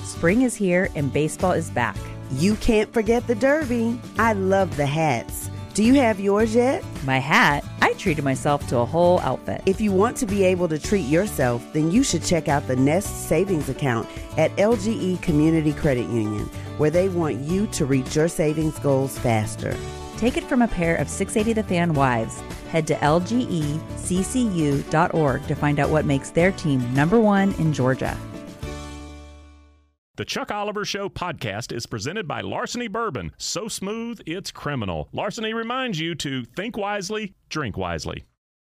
Spring is here and baseball is back. You can't forget the Derby. I love the hats. Do you have yours yet? My hat? I treated myself to a whole outfit. If you want to be able to treat yourself, then you should check out the Nest Savings Account at LGE Community Credit Union, where they want you to reach your savings goals faster. Take it from a pair of 680 The Fan wives. Head to lgeccu.org to find out what makes their team #1 in Georgia. The Chuck Oliver Show podcast is presented by Larceny Bourbon. So smooth, it's criminal. Larceny reminds you to think wisely, drink wisely.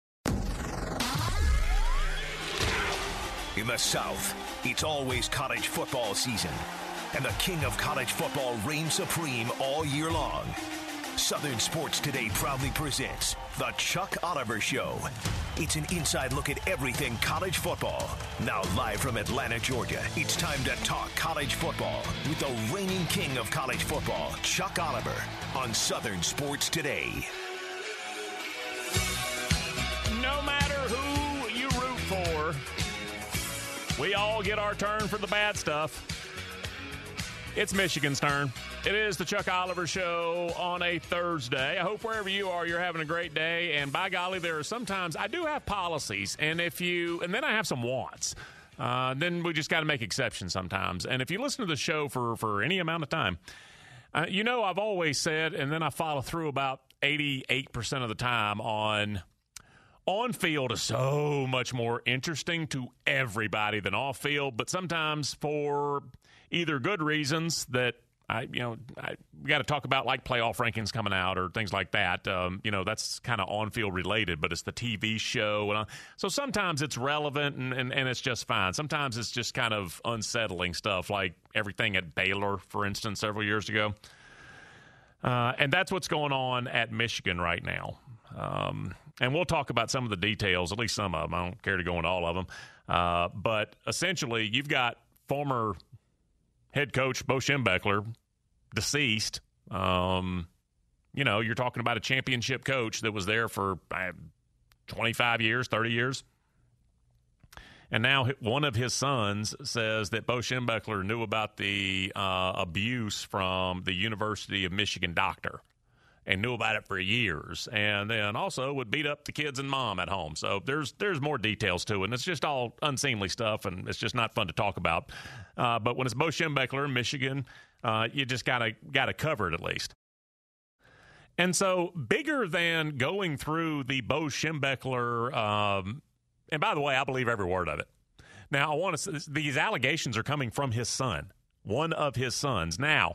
In the South, it's always college football season, and the king of college football reigns supreme all year long. Southern Sports Today proudly presents The Chuck Oliver Show. It's an inside look at everything college football. Now live from Atlanta, Georgia, it's time to talk college football with the reigning king of college football, Chuck Oliver, on Southern Sports Today. No matter who you root for, we all get our turn for the bad stuff. It's Michigan's turn. It is the Chuck Oliver Show on a Thursday. I hope wherever you are, you're having a great day. And by golly, there are sometimes I do have policies, and then I have some wants. Then we just got to make exceptions sometimes. And if you listen to the show for any amount of time, I've always said, and then I follow through about 88% of the time on field is so much more interesting to everybody than off field, but sometimes for either good reasons that we got to talk about, like playoff rankings coming out or things like that. That's kind of on-field related, but it's the TV show. So sometimes it's relevant and it's just fine. Sometimes it's just kind of unsettling stuff, like everything at Baylor, for instance, several years ago. And that's what's going on at Michigan right now. And we'll talk about some of the details, at least some of them. I don't care to go into all of them. But essentially, you've got former head coach Bo Schembechler, deceased. You're talking about a championship coach that was there for 25 years, 30 years. And now one of his sons says that Bo Schembechler knew about the abuse from the University of Michigan doctor and knew about it for years, and then also would beat up the kids and mom at home. So there's more details to it, and it's just all unseemly stuff, and it's just not fun to talk about. But when it's Bo Schembechler in Michigan, you just gotta cover it at least. And so bigger than going through the Bo Schembechler, and by the way, I believe every word of it. Now, I want to say these allegations are coming from his son, one of his sons. Now,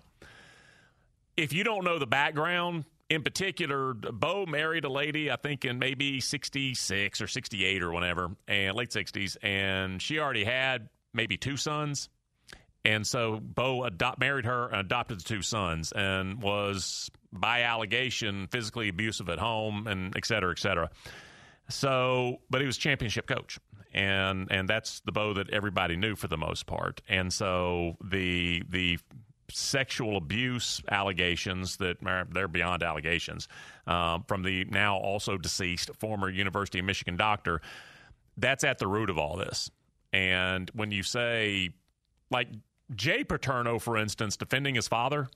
if you don't know the background, in particular, Bo married a lady, I think in maybe 66 or 68 or whatever, and late 60s, and she already had maybe 2 sons. And so Bo married her and adopted the 2 sons and was, by allegation, physically abusive at home and et cetera, et cetera. So, but he was a championship coach, and that's the Bo that everybody knew for the most part. And so the sexual abuse allegations that they're beyond allegations from the now also deceased former University of Michigan doctor, that's at the root of all this. And when you say, like Jay Paterno, for instance, defending his father,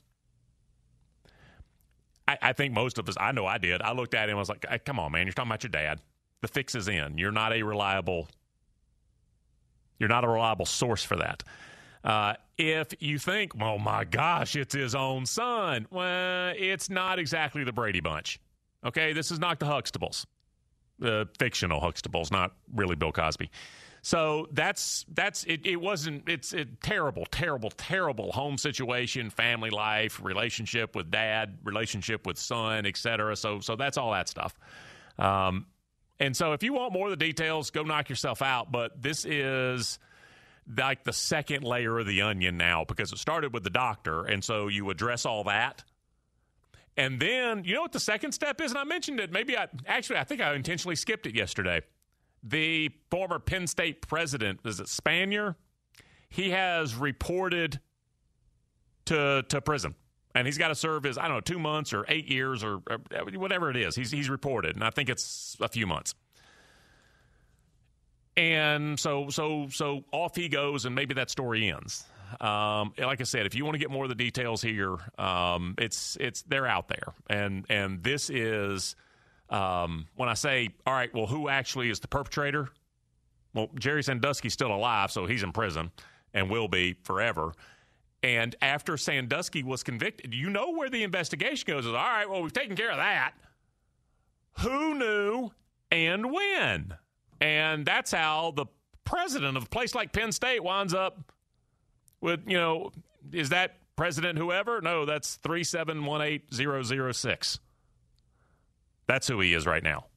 I think most of us, I know I did, I looked at him and was like, hey, come on, man, you're talking about your dad. The fix is in. You're not a reliable source for that. If you think, oh, my gosh, it's his own son, well, it's not exactly the Brady Bunch. Okay, this is not the Huxtables, the fictional Huxtables, not really Bill Cosby. So that's it. It's a terrible, terrible, terrible home situation, family life, relationship with dad, relationship with son, etc. So that's all that stuff. And so if you want more of the details, go knock yourself out. But this is like the second layer of the onion now, because it started with the doctor, and so you address all that. And then, you know what the second step is? And I mentioned it. I think I intentionally skipped it yesterday. The former Penn State president, is it Spanier? He has reported to prison. And he's got to serve his, 2 months or 8 years or whatever it is. He's reported, and I think it's a few months. And so off he goes, and maybe that story ends. Like I said, if you want to get more of the details here, they're out there, and this is when I say, all right, well, who actually is the perpetrator? Well, Jerry Sandusky's still alive, so he's in prison and will be forever. And after Sandusky was convicted, you know where the investigation goes is, all right, well, we've taken care of that. Who knew and when? And that's how the president of a place like Penn State winds up with, is that President whoever? No, that's 3718006. That's who he is right now.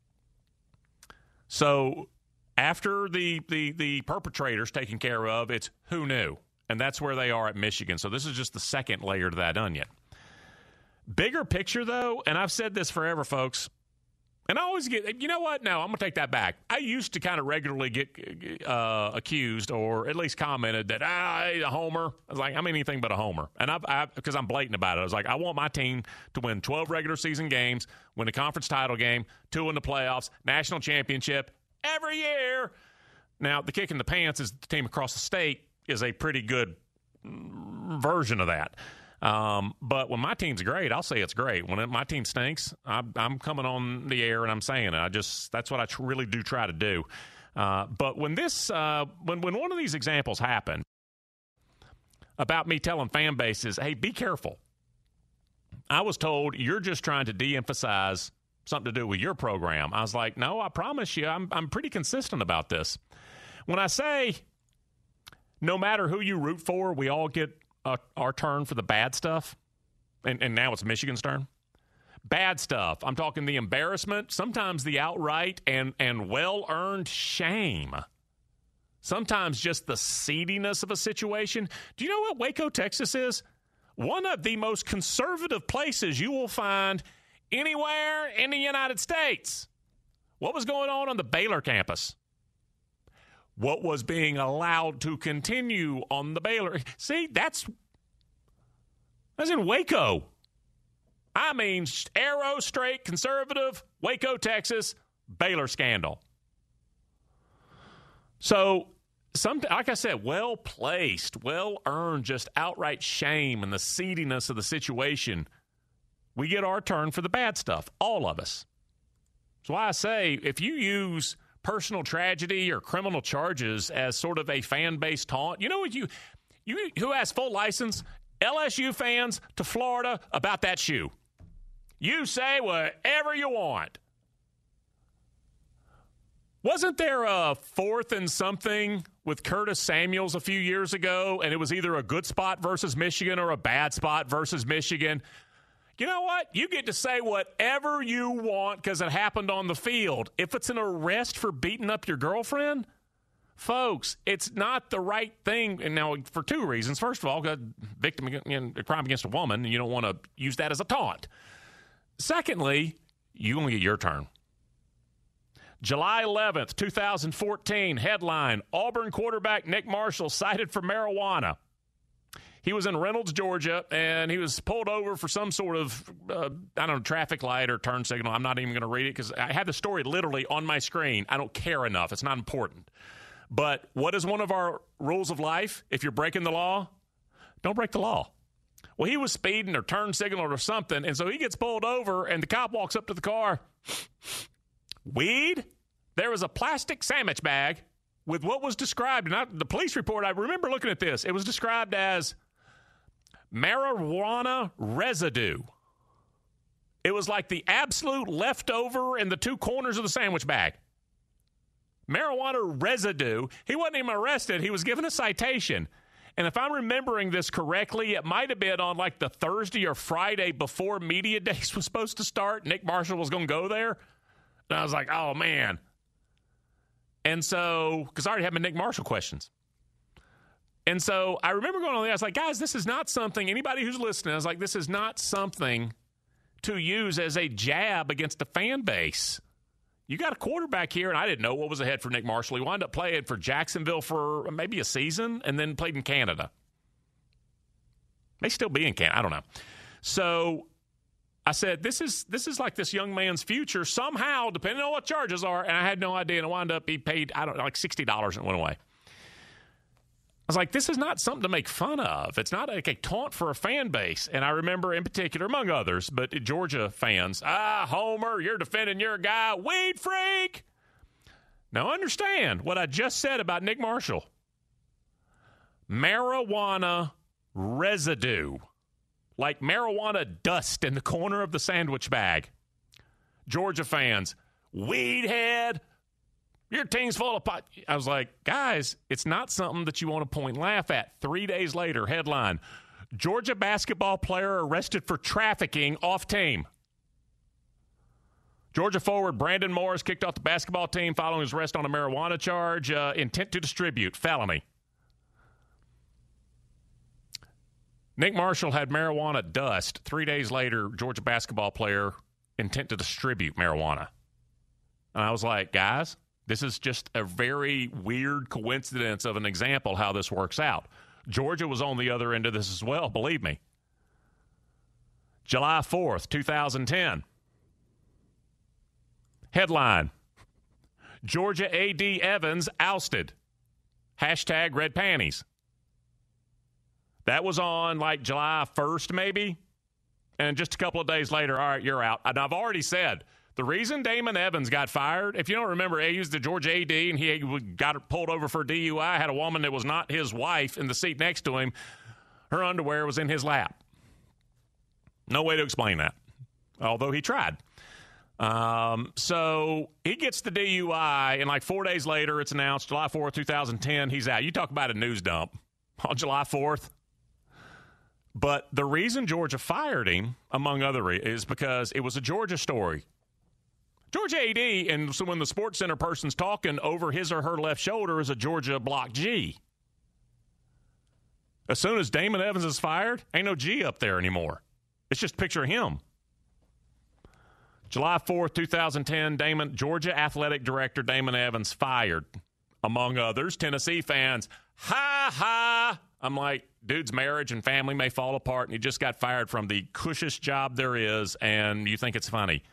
So after the perpetrator's taken care of, it's who knew. And that's where they are at Michigan. So this is just the second layer to that onion. Bigger picture, though, and I've said this forever, folks, and I always get, you know what? No, I'm going to take that back. I used to kind of regularly get accused or at least commented that, a homer. I was like, I'm anything but a homer. And because I'm blatant about it, I was like, I want my team to win 12 regular season games, win a conference title game, 2 in the playoffs, national championship every year. Now, the kick in the pants is the team across the state is a pretty good version of that. But when my team's great, I'll say it's great. When my team stinks, I'm coming on the air and I'm saying it. That's what I really do try to do. But when when one of these examples happen about me telling fan bases, hey, be careful. I was told you're just trying to de-emphasize something to do with your program. I was like, no, I promise you, I'm pretty consistent about this. When I say no matter who you root for, we all get our turn for the bad stuff, and now it's Michigan's turn. Bad stuff. I'm talking the embarrassment, sometimes the outright and well-earned shame. Sometimes just the seediness of a situation. Do you know what Waco, Texas is? One of the most conservative places you will find anywhere in the United States. What was going on the Baylor campus? What was being allowed to continue on the Baylor? See, that's in Waco. I mean, arrow straight conservative, Waco, Texas, Baylor scandal. So, like I said, well-placed, well-earned, just outright shame and the seediness of the situation. We get our turn for the bad stuff, all of us. That's why I say, if you use personal tragedy or criminal charges as sort of a fan-based taunt, you know what you who has full license? LSU fans to Florida about that shoe. You say whatever you want. Wasn't there a 4th and something with Curtis Samuels a few years ago, and it was either a good spot versus Michigan or a bad spot versus Michigan? You know what? You get to say whatever you want because it happened on the field. If it's an arrest for beating up your girlfriend, folks, it's not the right thing. And now, for 2 reasons. First of all, a victim in a crime against a woman, and you don't want to use that as a taunt. Secondly, you only get your turn. July 11th, 2014, headline, Auburn quarterback Nick Marshall cited for marijuana. He was in Reynolds, Georgia, and he was pulled over for some sort of, traffic light or turn signal. I'm not even going to read it because I have the story literally on my screen. I don't care enough. It's not important. But what is one of our rules of life? If you're breaking the law, don't break the law. Well, he was speeding or turn signal or something, and so he gets pulled over, and the cop walks up to the car. Weed? There was a plastic sandwich bag with what was described, and the police report, I remember looking at this, it was described as marijuana residue. It was like the absolute leftover in the 2 corners of the sandwich bag. Marijuana residue. He wasn't even arrested. He was given a citation. And if I'm remembering this correctly, it might have been on like the Thursday or Friday before media days was supposed to start. Nick Marshall was going to go there. And I was like, oh, man. And so, because I already had my Nick Marshall questions. And so I remember going on there. I was like, guys, this is not something, anybody who's listening, I was like, this is not something to use as a jab against the fan base. You got a quarterback here, and I didn't know what was ahead for Nick Marshall. He wound up playing for Jacksonville for maybe a season and then played in Canada. May still be in Canada. I don't know. So I said, this is like this young man's future somehow, depending on what charges are, and I had no idea, and it wound up he paid, like $60 and it went away. I was like, this is not something to make fun of. It's not like a taunt for a fan base. And I remember in particular, among others, but Georgia fans, Homer, you're defending your guy, weed freak. Now understand what I just said about Nick Marshall. Marijuana residue, like marijuana dust in the corner of the sandwich bag. Georgia fans, weed head, your team's full of pot. I was like, guys, it's not something that you want to point and laugh at. 3 days later, headline, Georgia basketball player arrested for trafficking off team. Georgia forward Brandon Morris kicked off the basketball team following his arrest on a marijuana charge, intent to distribute, felony. Nick Marshall had marijuana dust. 3 days later, Georgia basketball player, intent to distribute marijuana. And I was like, guys, this is just a very weird coincidence of an example how this works out. Georgia was on the other end of this as well, believe me. July 4th, 2010. Headline, Georgia AD Evans ousted. Hashtag red panties. That was on like July 1st maybe. And just a couple of days later, all right, you're out. And I've already said, the reason Damon Evans got fired, if you don't remember, he was the Georgia AD and he got pulled over for DUI, had a woman that was not his wife in the seat next to him. Her underwear was in his lap. No way to explain that, although he tried. So he gets the DUI, and like 4 days later, it's announced, July 4th, 2010, he's out. You talk about a news dump on July 4th. But the reason Georgia fired him, among other reasons, is because it was a Georgia story. Georgia AD, and so when the Sports Center person's talking over his or her left shoulder is a Georgia block G. As soon as Damon Evans is fired, ain't no G up there anymore. It's just a picture of him. July 4th, 2010, Georgia Athletic Director Damon Evans fired. Among others, Tennessee fans, ha, ha. I'm like, dude's marriage and family may fall apart, and he just got fired from the cushest job there is, and you think it's funny.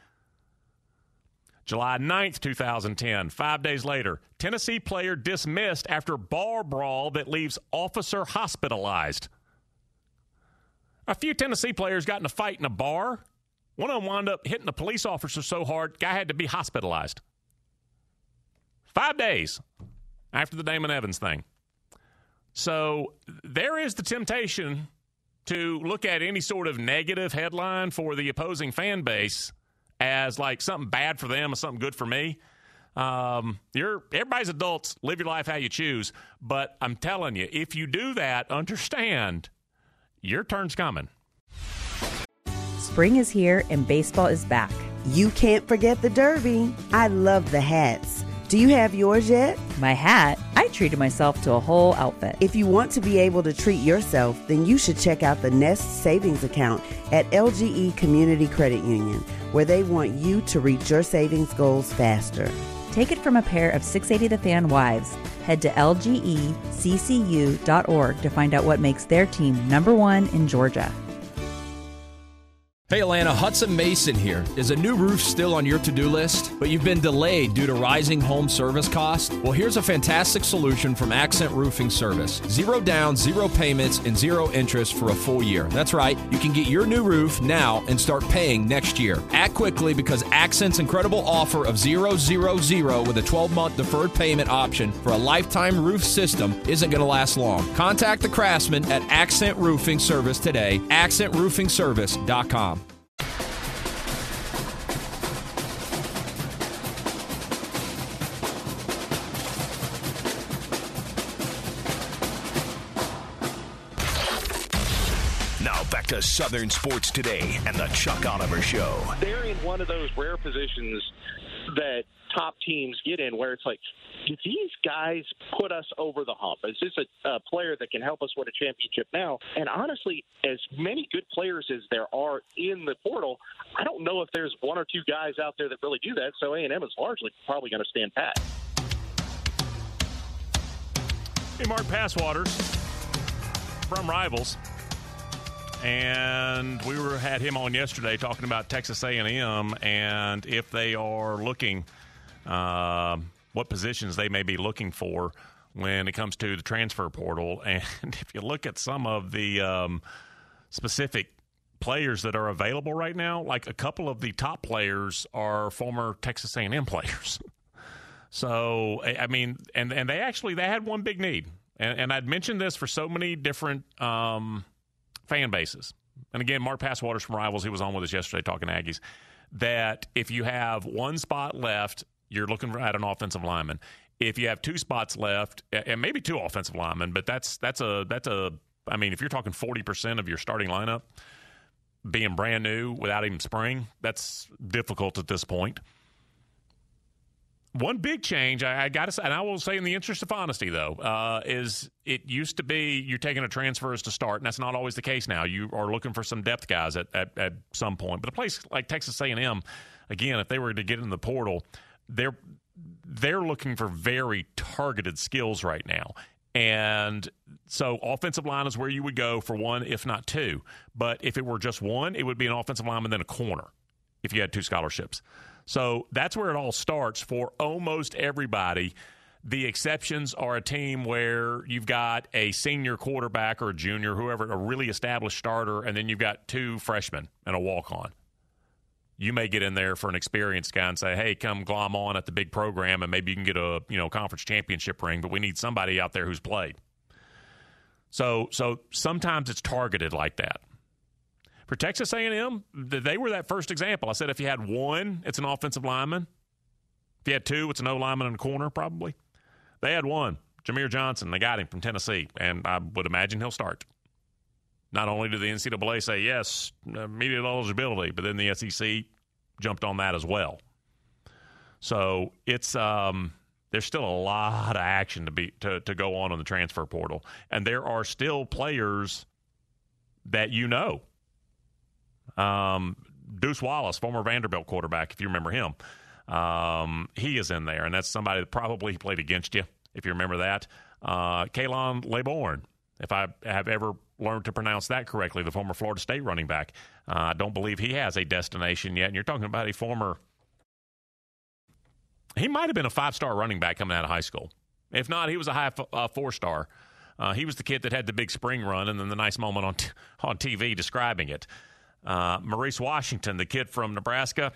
July 9th, 2010, 5 days later, Tennessee player dismissed after bar brawl that leaves officer hospitalized. A few Tennessee players got in a fight in a bar. One of them wound up hitting a police officer so hard, guy had to be hospitalized. 5 days after the Damon Evans thing. So there is the temptation to look at any sort of negative headline for the opposing fan base as like something bad for them or something good for me. Everybody's adults. Live your life how you choose. But I'm telling you, if you do that, understand your turn's coming. Spring is here and baseball is back. You can't forget the Derby. I love the hats. Do you have yours yet? My hat? I treated myself to a whole outfit. If you want to be able to treat yourself, then you should check out the Nest Savings Account at LGE Community Credit Union, where they want you to reach your savings goals faster. Take it from a pair of 680 The Fan wives. Head to lgeccu.org to find out what makes their team #1 in Georgia. Hey Atlanta, Hudson Mason here. Is a new roof still on your to-do list, but you've been delayed due to rising home service costs? Well, here's a fantastic solution from Accent Roofing Service. 0 down, 0 payments, and 0 interest for a full year. That's right, you can get your new roof now and start paying next year. Act quickly because Accent's incredible offer of 000 with a 12-month deferred payment option for a lifetime roof system isn't going to last long. Contact the craftsman at Accent Roofing Service today, accentroofingservice.com. To Southern Sports Today and the Chuck Oliver Show. They're in one of those rare positions that top teams get in where it's like, do these guys put us over the hump? Is this a player that can help us win a championship now? And honestly, as many good players as there are in the portal, I don't know if there's one or two guys out there that really do that, so A&M is largely probably going to stand pat. Hey, Mark Passwaters from Rivals. And we had him on yesterday talking about Texas A&M and if they are looking, what positions they may be looking for when it comes to the transfer portal. And if you look at some of the specific players that are available right now, like a couple of the top players are former Texas A&M players. So, I mean, and they had one big need. And I'd mentioned this for so many different fan bases. And again, Mark Passwaters from Rivals, he was on with us yesterday talking Aggies, that if you have one spot left, you're looking at an offensive lineman. If you have two spots left, and maybe two offensive linemen, but that's a I mean, if you're talking 40% of your starting lineup being brand new without even spring, that's difficult at this point. One big change, I got to say, and I will say in the interest of honesty, though, is it used to be you're taking a transfers to start, and that's not always the case now. You are looking for some depth guys at some point. But a place like Texas A&M, again, if they were to get in the portal, they're looking for very targeted skills right now. And so offensive line is where you would go for one, if not two. But if it were just one, it would be an offensive lineman, then a corner if you had two scholarships. So that's where it all starts for almost everybody. The exceptions are a team where you've got a senior quarterback or a junior, whoever, a really established starter, and then you've got two freshmen and a walk-on. You may get in there for an experienced guy and say, hey, come glom on at the big program, and maybe you can get a conference championship ring, but we need somebody out there who's played. So sometimes it's targeted like that. For Texas A&M, they were that first example. I said if you had one, it's an offensive lineman. If you had two, it's an O-lineman in the corner probably. They had one, Jameer Johnson. They got him from Tennessee, and I would imagine he'll start. Not only did the NCAA say, yes, immediate eligibility, but then the SEC jumped on that as well. So it's there's still a lot of action to go on the transfer portal. And there are still players that you know. Deuce Wallace, former Vanderbilt quarterback, if you remember him, he is in there, and that's somebody that probably played against you, if you remember that. Kalen LeBourne, if I have ever learned to pronounce that correctly, the former Florida State running back. I don't believe he has a destination yet, and you're talking about he might have been a 5-star running back coming out of high school. If not, he was a high 4-star. He was the kid that had the big spring run and then the nice moment on TV describing it. Maurice Washington, the kid from Nebraska,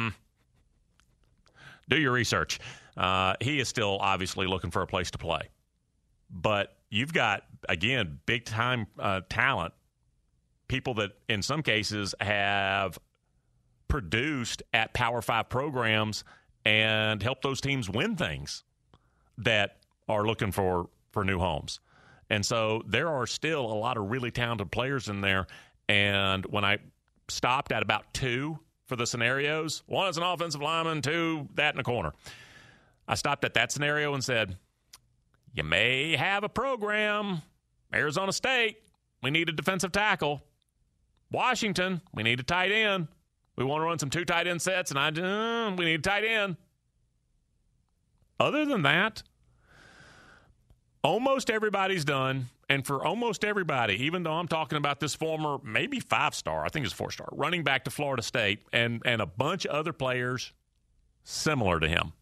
do your research. He is still obviously looking for a place to play. But you've got, again, big-time talent, people that in some cases have produced at Power 5 programs and helped those teams win things that are looking for new homes. And so there are still a lot of really talented players in there. And when I stopped at about two for the scenarios, one is an offensive lineman, two, that in a corner. I stopped at that scenario and said, you may have a program. Arizona State, we need a defensive tackle. Washington, we need a tight end. We want to run some two tight end sets, and we need a tight end. Other than that, almost everybody's done. And for almost everybody, even though I'm talking about this former, maybe 5-star, I think it's 4-star, running back to Florida State, and a bunch of other players similar to him.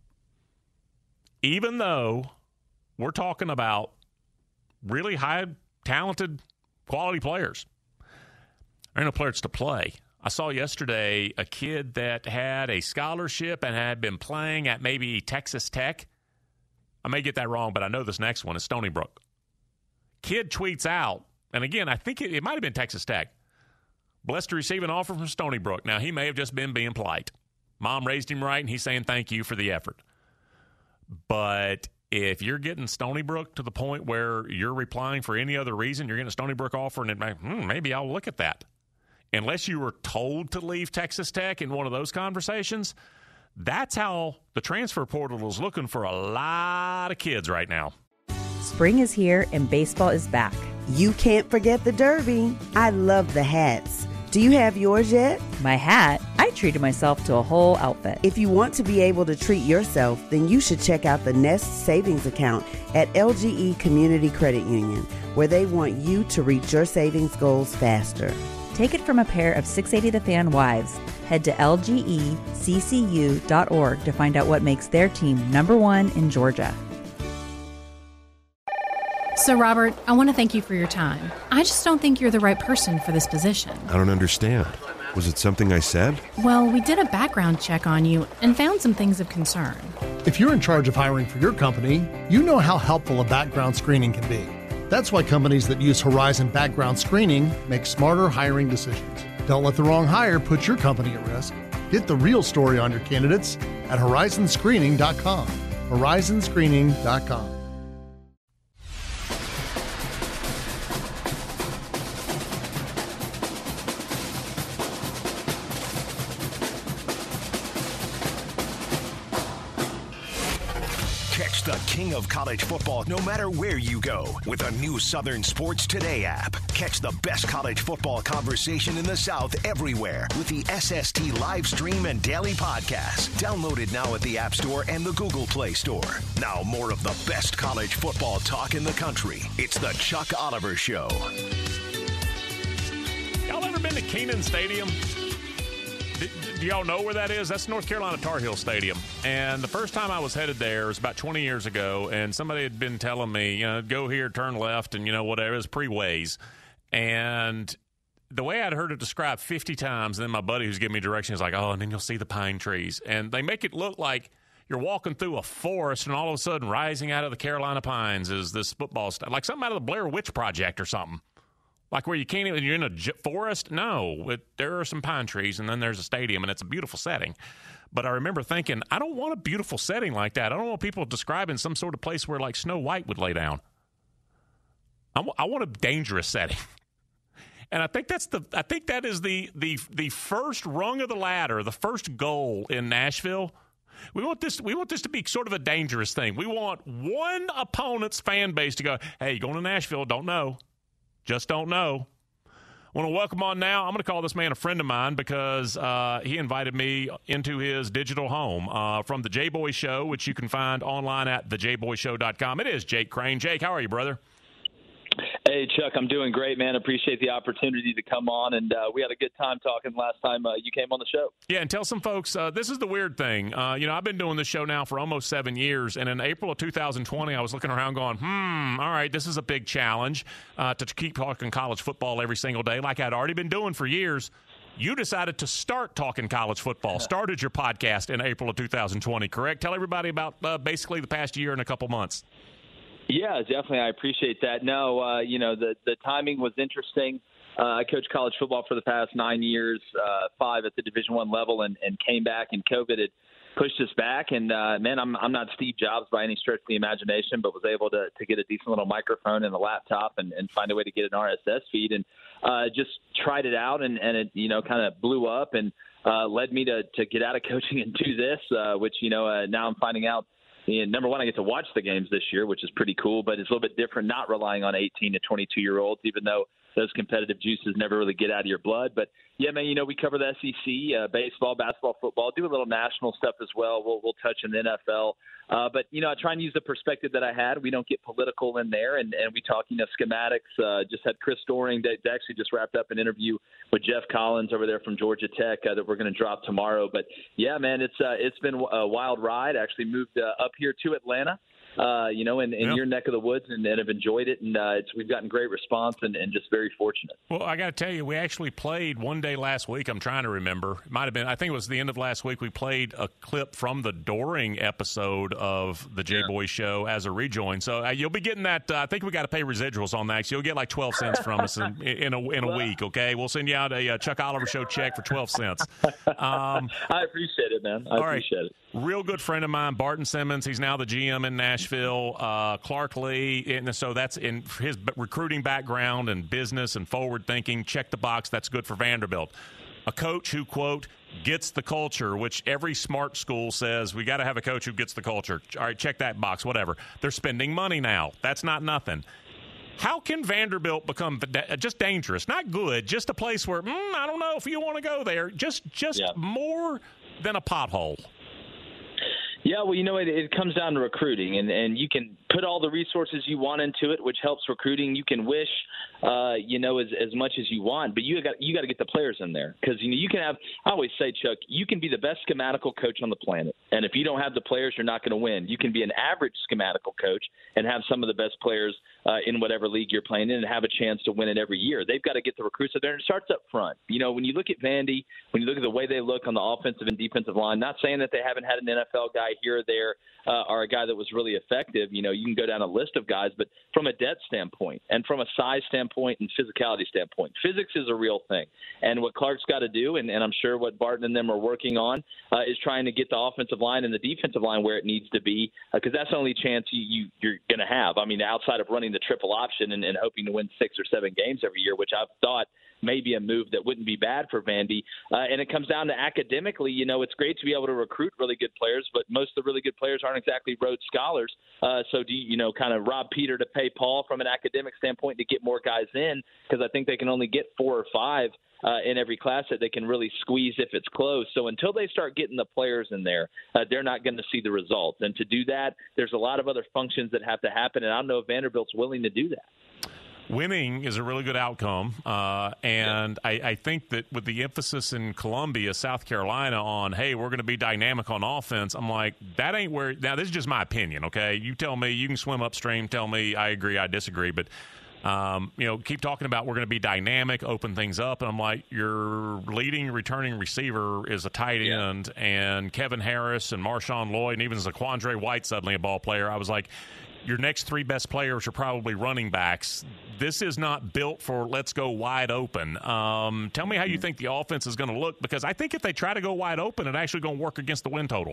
Even though we're talking about really high, talented, quality players, there are no players to play. I saw yesterday a kid that had a scholarship and had been playing at maybe Texas Tech. I may get that wrong, but I know this next one is Stony Brook. Kid tweets out, and again, I think it might have been Texas Tech. Blessed to receive an offer from Stony Brook. Now, he may have just been being polite. Mom raised him right, and he's saying thank you for the effort. But if you're getting Stony Brook to the point where you're replying for any other reason, you're getting a Stony Brook offer, and maybe I'll look at that. Unless you were told to leave Texas Tech in one of those conversations, that's how the transfer portal is looking for a lot of kids right now. Spring is here and baseball is back. You can't forget the Derby. I love the hats. Do you have yours yet? My hat? I treated myself to a whole outfit. If you want to be able to treat yourself, then you should check out the Nest Savings Account at LGE Community Credit Union, where they want you to reach your savings goals faster. Take it from a pair of 680 The Fan wives. Head to lgeccu.org to find out what makes their team #1 in Georgia. So, Robert, I want to thank you for your time. I just don't think you're the right person for this position. I don't understand. Was it something I said? Well, we did a background check on you and found some things of concern. If you're in charge of hiring for your company, you know how helpful a background screening can be. That's why companies that use Horizon Background Screening make smarter hiring decisions. Don't let the wrong hire put your company at risk. Get the real story on your candidates at horizonscreening.com. horizonscreening.com. Catch the king of college football no matter where you go with a new Southern Sports Today app. Catch the best college football conversation in the South everywhere with the SST live stream and daily podcast. Download it now at the App Store and the Google Play Store. Now more of the best college football talk in the country. It's the Chuck Oliver Show. Y'all ever been to Kenan Stadium? Do y'all know where that is? That's North Carolina Tar Heel Stadium. And the first time I was headed there was about 20 years ago, and somebody had been telling me, go here, turn left, and, whatever. It was pre-Waze. And the way I'd heard it described 50 times, and then my buddy who's giving me directions is like, oh, and then you'll see the pine trees. And they make it look like you're walking through a forest, and all of a sudden rising out of the Carolina pines is this football like something out of the Blair Witch Project or something. Like where you can't even, you're in a forest? No, there are some pine trees, and then there's a stadium, and it's a beautiful setting. But I remember thinking, I don't want a beautiful setting like that. I don't want people describing some sort of place where like Snow White would lay down. I want a dangerous setting. And I think that is the first rung of the ladder, the first goal in Nashville. We want this to be sort of a dangerous thing. We want one opponent's fan base to go, hey, you going to Nashville? Don't know. Just don't know. I want to welcome on now. I'm going to call this man a friend of mine because he invited me into his digital home from the J-Boy Show, which you can find online at thejboyshow.com. It is Jake Crane. Jake, how are you, brother? Hey, Chuck, I'm doing great, man. Appreciate the opportunity to come on, and we had a good time talking last time you came on the show. Yeah, and tell some folks, this is the weird thing. I've been doing this show now for almost 7 years, and in April of 2020, I was looking around going, all right, this is a big challenge to keep talking college football every single day like I'd already been doing for years. You decided to start talking college football, started your podcast in April of 2020, correct? Tell everybody about basically the past year and a couple months. Yeah, definitely. I appreciate that. No, the timing was interesting. I coached college football for the past 9 years, 5 at the Division I level, and came back, and COVID had pushed us back. And, man, I'm not Steve Jobs by any stretch of the imagination, but was able to get a decent little microphone and a laptop and find a way to get an RSS feed and just tried it out, and it, kind of blew up and led me to get out of coaching and do this, which, now I'm finding out. And number one, I get to watch the games this year, which is pretty cool, but it's a little bit different not relying on 18 to 22-year-olds, even though those competitive juices never really get out of your blood. But, yeah, man, we cover the SEC, baseball, basketball, football, do a little national stuff as well. We'll touch on the NFL. But, I try and use the perspective that I had. We don't get political in there, and we talk, schematics. Just had Chris Doring that actually just wrapped up an interview with Jeff Collins over there from Georgia Tech that we're going to drop tomorrow. But, yeah, man, it's been a wild ride. I actually moved up here to Atlanta. In your neck of the woods, and have enjoyed it. And we've gotten great response and just very fortunate. Well, I got to tell you, we actually played one day last week. I'm trying to remember. It might have been, I think it was the end of last week. We played a clip from the Doring episode of the J-Boy Show as a rejoin. So you'll be getting that. I think we got to pay residuals on that. So you'll get like 12 cents from us in a week, okay? We'll send you out a Chuck Oliver Show check for 12 cents. I appreciate it, man. I appreciate it. Real good friend of mine, Barton Simmons. He's now the GM in Nashville. Clark Lee, and so that's in his recruiting background and business and forward thinking. Check the box. That's good for Vanderbilt. A coach who, quote, gets the culture, which every smart school says we got to have a coach who gets the culture. All right, check that box, whatever. They're spending money now. That's not nothing. How can Vanderbilt become just dangerous? Not good, just a place where, I don't know if you want to go there. Just more than a pothole. Yeah, well, it comes down to recruiting, and you can put all the resources you want into it, which helps recruiting. You can wish, as much as you want, but you got to get the players in there, because you can have. I always say, Chuck, you can be the best schematical coach on the planet, and if you don't have the players, you're not going to win. You can be an average schematical coach and have some of the best players in whatever league you're playing in, and have a chance to win it every year. They've got to get the recruits up there, and it starts up front. When you look at Vandy, when you look at the way they look on the offensive and defensive line, not saying that they haven't had an NFL guy here or there or a guy that was really effective. You can go down a list of guys, but from a depth standpoint and from a size standpoint and physicality standpoint, physics is a real thing. And what Clark's got to do, and I'm sure what Barton and them are working on, is trying to get the offensive line and the defensive line where it needs to be, because that's the only chance you're going to have. I mean, outside of running the triple option and hoping to win 6 or 7 games every year, which I've thought may be a move that wouldn't be bad for Vandy. And it comes down to academically, it's great to be able to recruit really good players, but most of the really good players aren't exactly Rhodes Scholars. So do you kind of rob Peter to pay Paul from an academic standpoint to get more guys in? Because I think they can only get 4 or 5 in every class that they can really squeeze if it's close. So until they start getting the players in there, they're not going to see the results. And to do that, there's a lot of other functions that have to happen, and I don't know if Vanderbilt's willing to do that. Winning is a really good outcome, and I think that with the emphasis in Columbia, South Carolina on, hey, we're going to be dynamic on offense, I'm like, that ain't where – now, this is just my opinion, okay? You tell me. You can swim upstream, tell me I agree, I disagree, but keep talking about we're going to be dynamic, open things up, and I'm like, your leading returning receiver is a tight end, and Kevin Harris and Marshawn Lloyd, and even Zaquandre White suddenly a ball player. I was like, your next 3 best players are probably running backs. This is not built for let's go wide open. Tell me how you think the offense is going to look, because I think if they try to go wide open, it's actually going to work against the win total.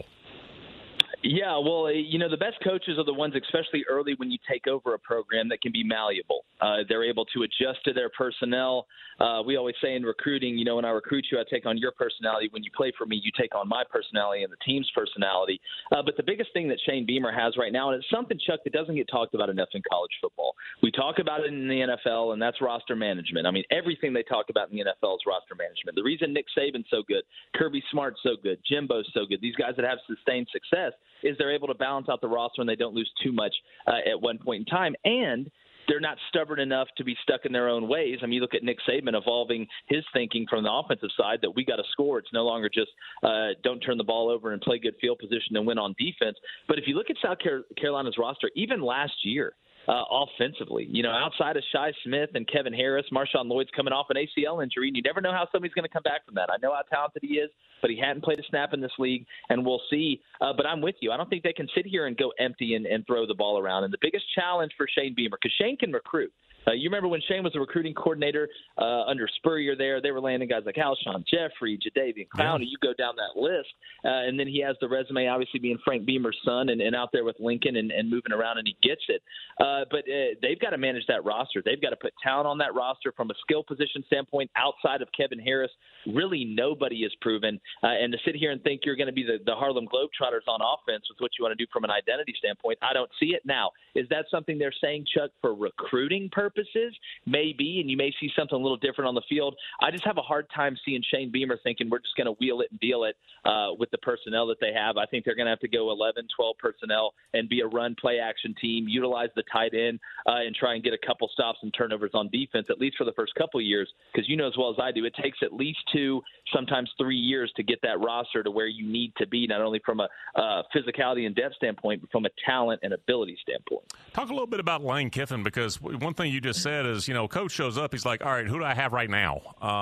Yeah, well, the best coaches are the ones, especially early when you take over a program, that can be malleable. They're able to adjust to their personnel. We always say in recruiting, when I recruit you, I take on your personality. When you play for me, you take on my personality and the team's personality. But the biggest thing that Shane Beamer has right now, and it's something, Chuck, that doesn't get talked about enough in college football. We talk about it in the NFL, and that's roster management. I mean, everything they talk about in the NFL is roster management. The reason Nick Saban's so good, Kirby Smart's so good, Jimbo's so good, these guys that have sustained success, is they're able to balance out the roster and they don't lose too much at one point in time. And they're not stubborn enough to be stuck in their own ways. I mean, you look at Nick Saban evolving his thinking from the offensive side that we got to score. It's no longer just don't turn the ball over and play good field position and win on defense. But if you look at South Carolina's roster, even last year, offensively, outside of Shi Smith and Kevin Harris, Marshawn Lloyd's coming off an ACL injury, and you never know how somebody's going to come back from that. I know how talented he is, but he hadn't played a snap in this league, and we'll see. But I'm with you. I don't think they can sit here and go empty and throw the ball around. And the biggest challenge for Shane Beamer, because Shane can recruit. You remember when Shane was the recruiting coordinator under Spurrier there, they were landing guys like Alshon Jeffrey, Jadeveon Clowney. You go down that list, and then he has the resume, obviously being Frank Beamer's son and out there with Lincoln and moving around, and he gets it. But they've got to manage that roster. They've got to put talent on that roster from a skill position standpoint. Outside of Kevin Harris, really nobody is proven. And to sit here and think you're going to be the Harlem Globetrotters on offense with what you want to do from an identity standpoint, I don't see it. Now, is that something they're saying, Chuck, for recruiting purposes? Maybe, and you may see something a little different on the field. I just have a hard time seeing Shane Beamer thinking we're just going to wheel it and deal it with the personnel that they have. I think they're going to have to go 11, 12 personnel and be a run play action team, utilize the tight end, and try and get a couple stops and turnovers on defense, at least for the first couple of years, because you know as well as I do, it takes at least 2, sometimes 3 years to get that roster to where you need to be, not only from a physicality and depth standpoint, but from a talent and ability standpoint. Talk a little bit about Lane Kiffin, because one thing you just said is, coach shows up, he's like, all right, who do I have right now?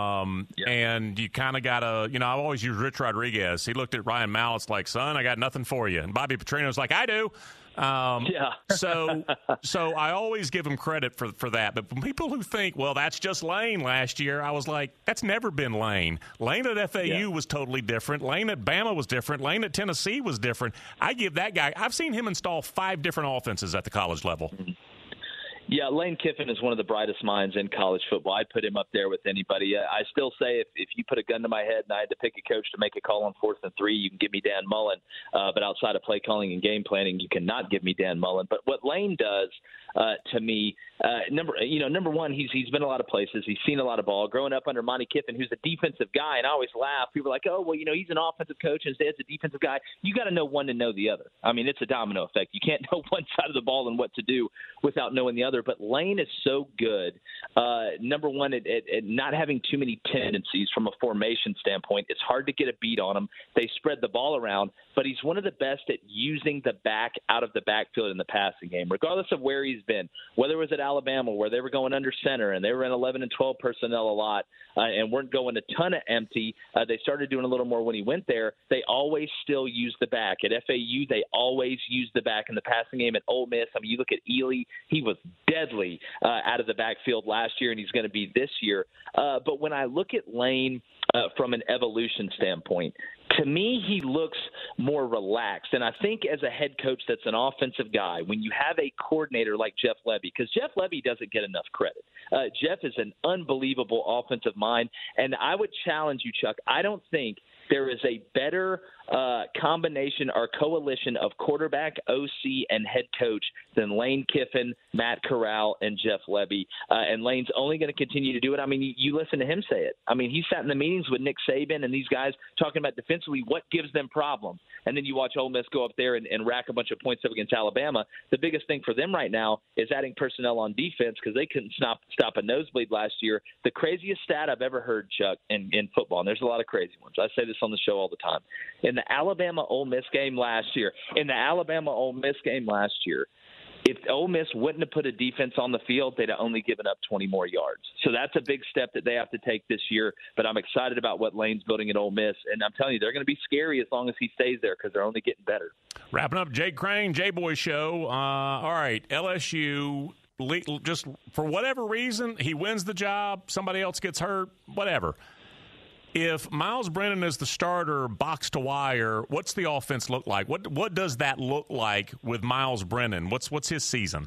And you kind of got to, I've always used Rich Rodriguez. He looked at Ryan Mallett's like, son, I got nothing for you. And Bobby Petrino's like, I do. So I always give him credit for that. But people who think, well, that's just Lane last year, I was like, that's never been Lane. Lane at FAU was totally different. Lane at Bama was different. Lane at Tennessee was different. I give that guy, I've seen him install 5 different offenses at the college level. Yeah, Lane Kiffin is one of the brightest minds in college football. I'd put him up there with anybody. I still say if you put a gun to my head and I had to pick a coach to make a call on 4th and 3, you can give me Dan Mullen. But outside of play calling and game planning, you cannot give me Dan Mullen. But what Lane does to me. Number one, he's been a lot of places. He's seen a lot of ball. Growing up under Monty Kiffin, who's a defensive guy, and I always laugh. People are like, oh, well, he's an offensive coach and his dad's a defensive guy. You got to know one to know the other. I mean, it's a domino effect. You can't know one side of the ball and what to do without knowing the other. But Lane is so good. Number one, at not having too many tendencies from a formation standpoint. It's hard to get a beat on him. They spread the ball around, but he's one of the best at using the back out of the backfield in the passing game, regardless of where he's been, whether it was at Alabama where they were going under center and they were in 11 and 12 personnel a lot and weren't going a ton of empty. They started doing a little more when he went there. They always still use the back. At FAU, they always use the back in the passing game. At Ole Miss, I mean, you look at Ely, he was deadly out of the backfield last year, and he's going to be this year. But when I look at Lane from an evolution standpoint, to me, he looks more relaxed. And I think as a head coach that's an offensive guy, when you have a coordinator like Jeff Lebby, because Jeff Lebby doesn't get enough credit. Jeff is an unbelievable offensive mind. And I would challenge you, Chuck, I don't think there is a better combination or coalition of quarterback, OC, and head coach than Lane Kiffin, Matt Corral, and Jeff Lebby. And Lane's only going to continue to do it. I mean, you listen to him say it. I mean, he sat in the meetings with Nick Saban and these guys talking about defensively what gives them problems. And then you watch Ole Miss go up there and rack a bunch of points up against Alabama. The biggest thing for them right now is adding personnel on defense because they couldn't stop a nosebleed last year. The craziest stat I've ever heard, Chuck, in football, and there's a lot of crazy ones. I say this on the show all the time. In the Alabama-Ole Miss game last year, if Ole Miss wouldn't have put a defense on the field, they'd have only given up 20 more yards. So that's a big step that they have to take this year. But I'm excited about what Lane's building at Ole Miss. And I'm telling you, they're going to be scary as long as he stays there because they're only getting better. Wrapping up Jake Crane, J-Boy Show. All right, LSU, just for whatever reason, he wins the job, somebody else gets hurt, whatever. If Myles Brennan is the starter, box to wire, what's the offense look like? What does that look like with Myles Brennan? What's his season?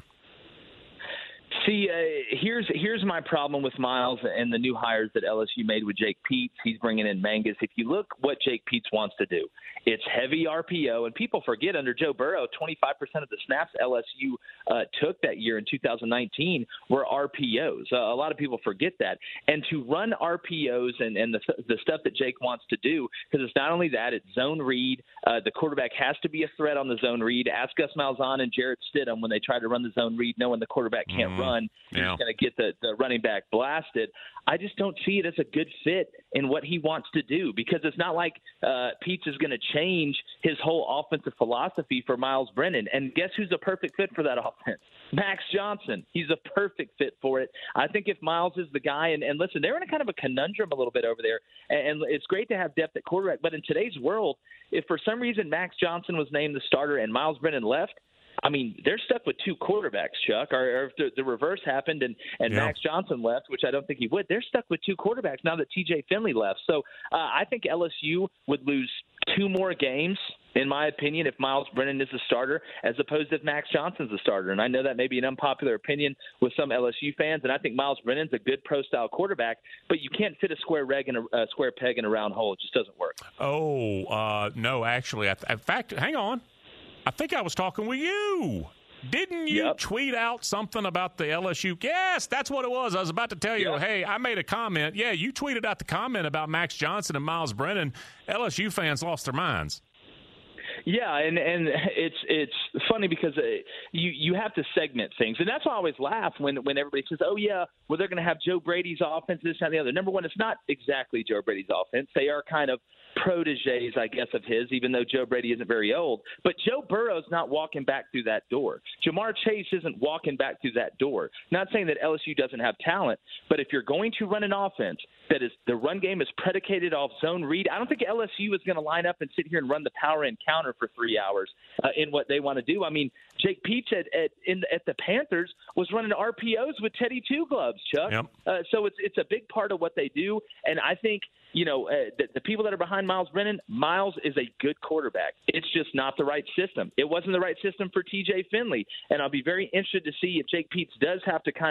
See, here's my problem with Myles and the new hires that LSU made with Jake Peetz. He's bringing in Mangus. If you look what Jake Peetz wants to do, it's heavy RPO. And people forget under Joe Burrow, 25% of the snaps LSU took that year in 2019 were RPOs. A lot of people forget that. And to run RPOs and the stuff that Jake wants to do, because it's not only that, it's zone read. The quarterback has to be a threat on the zone read. Ask Gus Malzahn and Jarrett Stidham when they try to run the zone read, knowing the quarterback can't run. He's going to get the running back blasted. I just don't see it as a good fit in what he wants to do because it's not like Peetz is going to change his whole offensive philosophy for Myles Brennan. And guess who's a perfect fit for that offense? Max Johnson. He's a perfect fit for it. I think if Myles is the guy, and listen, they're in a kind of a conundrum a little bit over there, and it's great to have depth at quarterback, but in today's world, if for some reason Max Johnson was named the starter and Myles Brennan left, I mean, they're stuck with two quarterbacks, Chuck. Or if the reverse happened and Max Johnson left, which I don't think he would, they're stuck with two quarterbacks now that TJ Finley left. So I think LSU would lose two more games, in my opinion, if Myles Brennan is the starter, as opposed to if Max Johnson's the starter. And I know that may be an unpopular opinion with some LSU fans, and I think Myles Brennan's a good pro-style quarterback, but you can't fit a square peg in a round hole. It just doesn't work. No, actually. In fact, hang on. I think I was talking with you. Didn't you tweet out something about the LSU? Yes, that's what it was. I was about to tell you, hey, I made a comment. Yeah, you tweeted out the comment about Max Johnson and Myles Brennan. LSU fans lost their minds. Yeah, and it's funny because you have to segment things. And that's why I always laugh when everybody says, oh, yeah, well, they're going to have Joe Brady's offense, this, that, and the other. Number one, it's not exactly Joe Brady's offense. They are kind of proteges, I guess, of his, even though Joe Brady isn't very old. But Joe Burrow's not walking back through that door. Jamar Chase isn't walking back through that door. Not saying that LSU doesn't have talent, but if you're going to run an offense that is the run game is predicated off zone read, I don't think LSU is going to line up and sit here and run the power and counter for 3 hours in what they want to do. I mean, Jake Peetz at the Panthers was running RPOs with Teddy Two Gloves, Chuck. Yep. So it's a big part of what they do, and I think the people that are behind Myles Brennan, Myles is a good quarterback. It's just not the right system. It wasn't the right system for TJ Finley, and I'll be very interested to see if Jake Peetz does have to kind of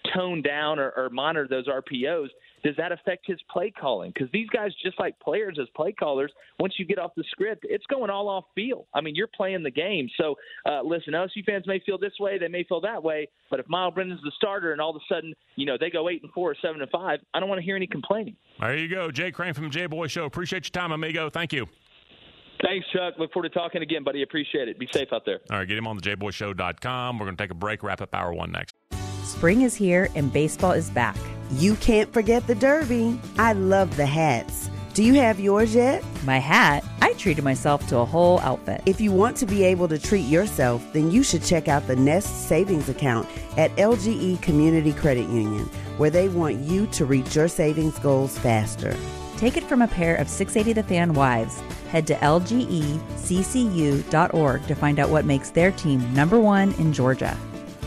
tone down or monitor those RPOs, does that affect his play calling? Because these guys, just like players as play callers, once you get off the script, it's going all off field. I mean, you're playing the game. So, listen, LSU fans may feel this way, they may feel that way, but if Miles Brennan's the starter and all of a sudden, they go 8-4 or 7-5, I don't want to hear any complaining. There you go. Jay Crane from the J-Boy Show. Appreciate your time, amigo. Thank you. Thanks, Chuck. Look forward to talking again, buddy. Appreciate it. Be safe out there. All right, get him on the jboyshow.com. We're going to take a break, wrap up Hour 1 next. Spring is here and baseball is back. You can't forget the Derby. I love the hats. Do you have yours yet? My hat? I treated myself to a whole outfit. If you want to be able to treat yourself, then you should check out the Nest Savings Account at LGE Community Credit Union, where they want you to reach your savings goals faster. Take it from a pair of 680 The Fan wives. Head to lgeccu.org to find out what makes their team #1 in Georgia.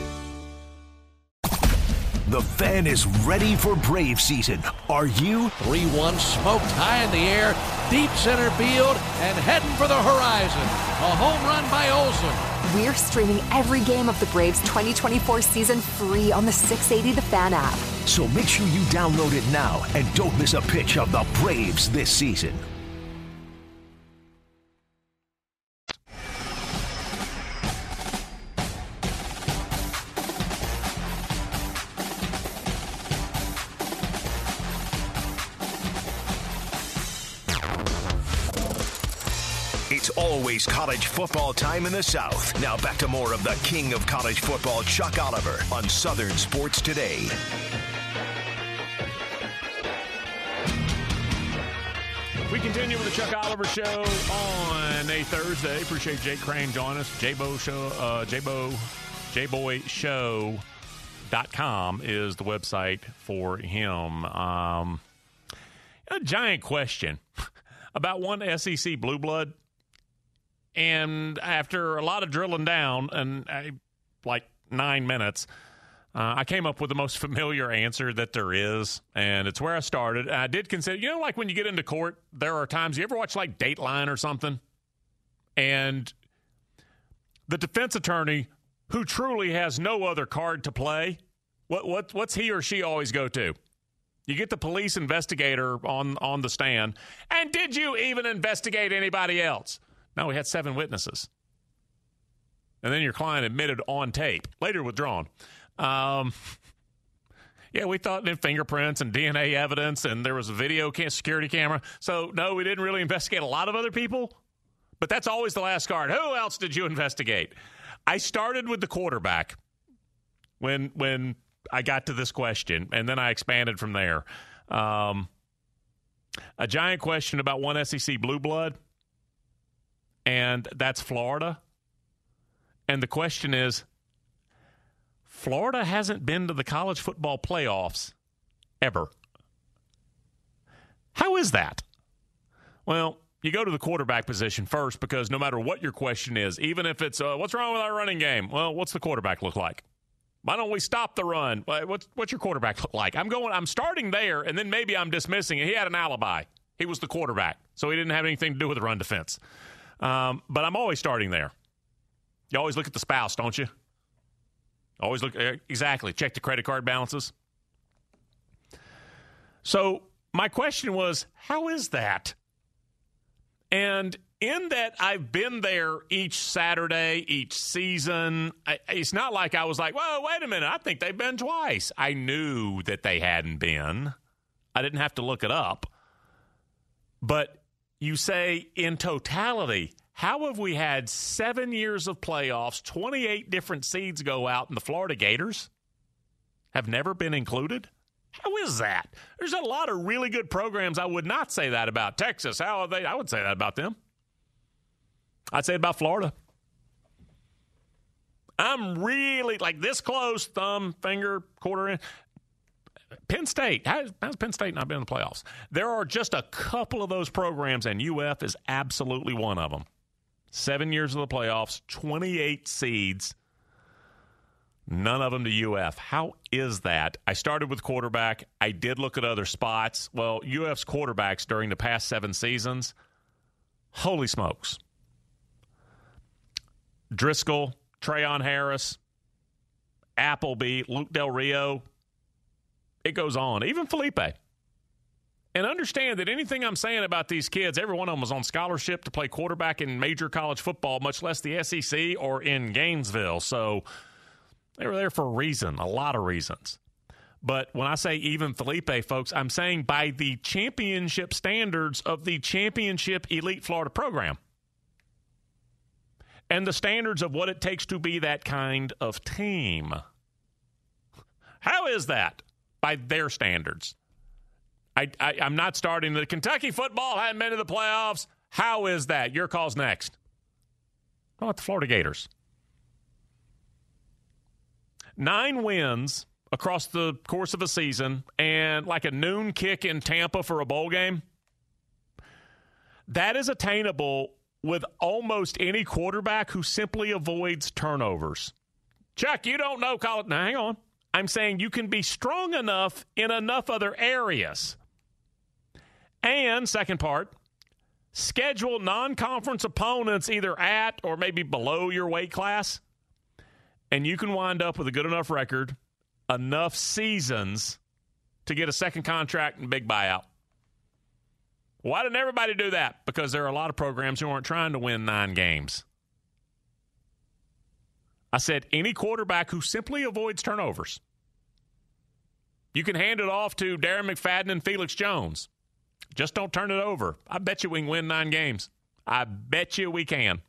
The Fan is ready for Brave season. Are you? 3-1 smoked high in the air, deep center field, and heading for the horizon. A home run by Olsen. We're streaming every game of the Braves 2024 season free on the 680 The Fan app. So make sure you download it now and don't miss a pitch of the Braves this season. It's always college football time in the South. Now back to more of the king of college football, Chuck Oliver, on Southern Sports Today. We continue with the Chuck Oliver Show on a Thursday. Appreciate Jake Crane joining us. JBoyShow.com is the website for him. A giant question about one SEC Blue Blood. And after a lot of drilling down, and like 9 minutes, I came up with the most familiar answer that there is, and it's where I started. I did consider, like when you get into court, there are times, you ever watch like Dateline or something? And the defense attorney, who truly has no other card to play, what's he or she always go to? You get the police investigator on the stand, and did you even investigate anybody else? No, we had 7 witnesses. And then your client admitted on tape, later withdrawn. Yeah, we thought in fingerprints and DNA evidence, and there was a video security camera. So, no, we didn't really investigate a lot of other people. But that's always the last card. Who else did you investigate? I started with the quarterback when I got to this question, and then I expanded from there. A giant question about one SEC Blue Blood, and that's Florida. And the question is, Florida hasn't been to the college football playoffs ever. How is that? Well, you go to the quarterback position first, because no matter what your question is, even if it's, what's wrong with our running game? Well, what's the quarterback look like? Why don't we stop the run? What's your quarterback look like? I'm starting there, and then maybe I'm dismissing it. He had an alibi. He was the quarterback, so he didn't have anything to do with the run defense. But I'm always starting there. You always look at the spouse, don't you? Always look, exactly, check the credit card balances. So my question was, how is that? And in that I've been there each Saturday, each season, it's not like I was like, whoa, wait a minute, I think they've been twice. I knew that they hadn't been. I didn't have to look it up. But you say, in totality, how have we had 7 years of playoffs, 28 different seeds go out, and the Florida Gators have never been included? How is that? There's a lot of really good programs. I would not say that about Texas. How are they? I would say that about them. I'd say it about Florida. I'm really like this close, thumb, finger, quarter in. Penn State. How's Penn State not been in the playoffs? There are just a couple of those programs, and UF is absolutely one of them. 7 years of the playoffs, 28 seeds, none of them to UF. How is that? I started with quarterback. I did look at other spots. Well, UF's quarterbacks during the past 7 seasons, holy smokes. Driscoll, Trayon Harris, Appleby, Luke Del Rio, it goes on. Even Felipe. And understand that anything I'm saying about these kids, every one of them was on scholarship to play quarterback in major college football, much less the SEC or in Gainesville. So they were there for a reason, a lot of reasons. But when I say even Felipe, folks, I'm saying by the championship standards of the championship elite Florida program and the standards of what it takes to be that kind of team. How is that by their standards? I'm not starting the Kentucky football hadn't been to the playoffs. How is that? Your call's next. How about the Florida Gators? 9 wins across the course of a season and like a noon kick in Tampa for a bowl game. That is attainable with almost any quarterback who simply avoids turnovers. Chuck, you don't know college. Now, hang on. I'm saying you can be strong enough in enough other areas. And, second part, schedule non-conference opponents either at or maybe below your weight class, and you can wind up with a good enough record, enough seasons to get a second contract and big buyout. Why didn't everybody do that? Because there are a lot of programs who aren't trying to win 9 games. I said any quarterback who simply avoids turnovers. You can hand it off to Darren McFadden and Felix Jones. Just don't turn it over. I bet you we can win 9 games. I bet you we can.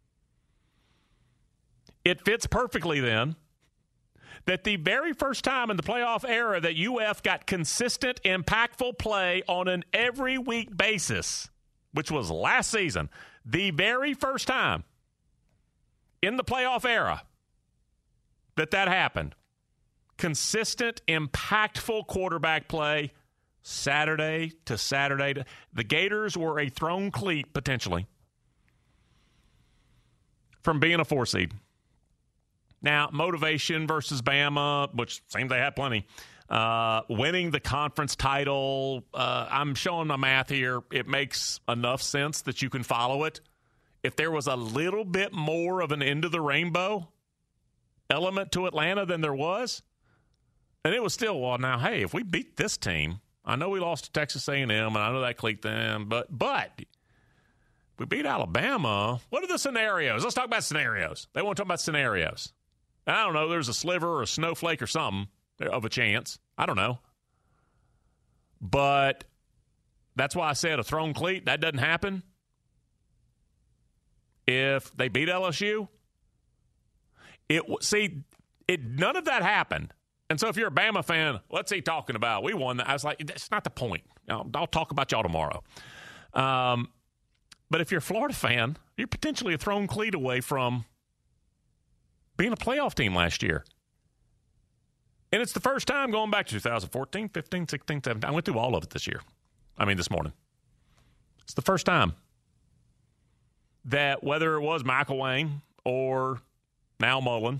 It fits perfectly then that the very first time in the playoff era that UF got consistent, impactful play on an every week basis, which was last season, the very first time in the playoff era that happened, consistent, impactful quarterback play Saturday to Saturday. The Gators were a thrown cleat, potentially, from being a 4 seed. Now, motivation versus Bama, which seems they had plenty. Winning the conference title, I'm showing my math here. It makes enough sense that you can follow it. If there was a little bit more of an end of the rainbow element to Atlanta than there was, and it was still, well, now, hey, if we beat this team, I know we lost to Texas A&M, and I know that clicked them, but we beat Alabama. What are the scenarios? Let's talk about scenarios. They want to talk about scenarios. I don't know. There's a sliver or a snowflake or something of a chance. I don't know. But that's why I said a thrown cleat. That doesn't happen. If they beat LSU, none of that happened. And so if you're a Bama fan, what's he talking about? We won that. I was like, that's not the point. I'll talk about y'all tomorrow. But if you're a Florida fan, you're potentially a thrown cleat away from being a playoff team last year. And it's the first time going back to 2014, 15, 16, 17. I went through all of it this morning. It's the first time that whether it was McElwain or now Mullen,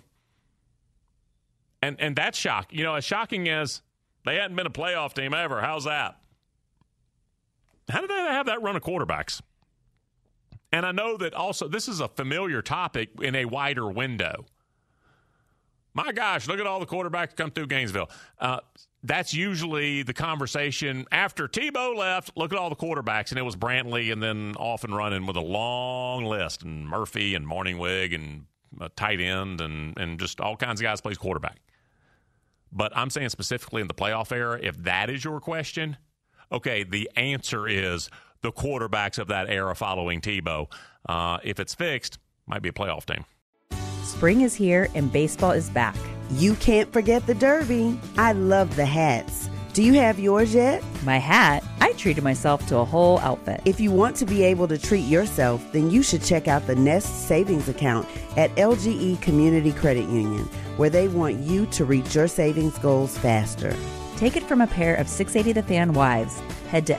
and that's shocking. As shocking as they hadn't been a playoff team ever, how's that? How did they have that run of quarterbacks? And I know that also this is a familiar topic in a wider window. My gosh, look at all the quarterbacks come through Gainesville. That's usually the conversation after Tebow left. Look at all the quarterbacks, and it was Brantley and then off and running with a long list, and Murphy and Morningwig and a tight end and just all kinds of guys plays quarterback. But I'm saying specifically in the playoff era, if that is your question, okay, the answer is the quarterbacks of that era following Tebow. If it's fixed, might be a playoff team. Spring is here and baseball is back. You can't forget the Derby. I love the hats. Do you have yours yet? My hat? I treated myself to a whole outfit. If you want to be able to treat yourself, then you should check out the Nest Savings Account at LGE Community Credit Union, where they want you to reach your savings goals faster. Take it from a pair of 680 The Fan wives. Head to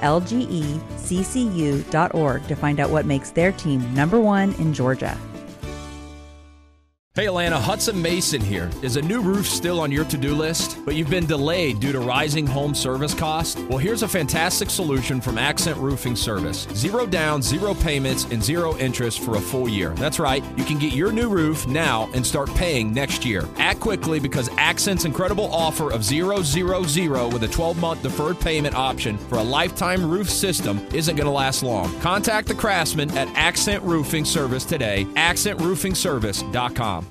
lgeccu.org to find out what makes their team #1 in Georgia. Hey Atlanta, Hudson Mason here. Is a new roof still on your to-do list, but you've been delayed due to rising home service costs? Well, here's a fantastic solution from Accent Roofing Service. 0 down, 0 payments, and 0 interest for a full year. That's right. You can get your new roof now and start paying next year. Act quickly because Accent's incredible offer of 000 with a 12-month deferred payment option for a lifetime roof system isn't going to last long. Contact the craftsman at Accent Roofing Service today. AccentRoofingService.com.